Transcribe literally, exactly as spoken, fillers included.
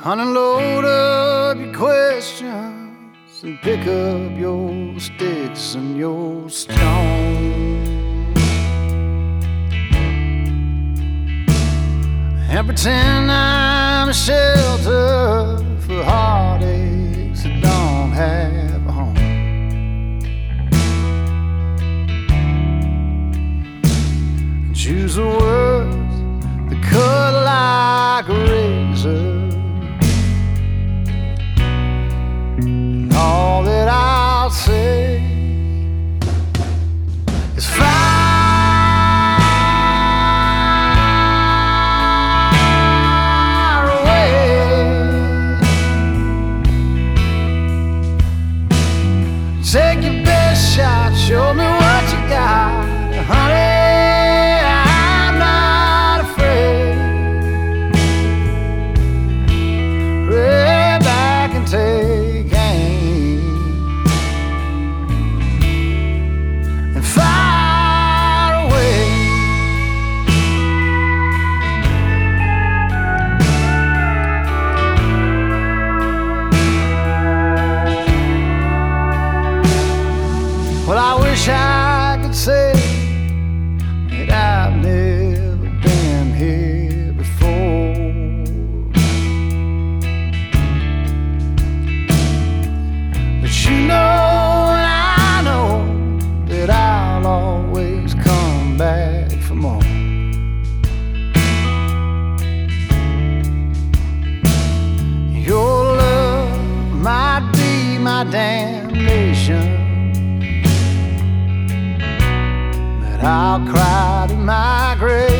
Unload up your questions and pick up your sticks and your stones and pretend I'm a shelter for heartaches that don't have a home. And choose the words that cut like a razor. And all that I'll say is fire away. Take your best shot, show me what you got, honey. I'm not afraid. Right back and take aim and fire away. Well, I wish I could say that I've never been here before, but you know and I know that I'll always come back for more. Your love might be my damnation, I'll cry to my grave.